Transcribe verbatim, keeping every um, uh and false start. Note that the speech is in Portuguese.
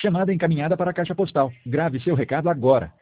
Chamada encaminhada para a caixa postal. Grave seu recado agora.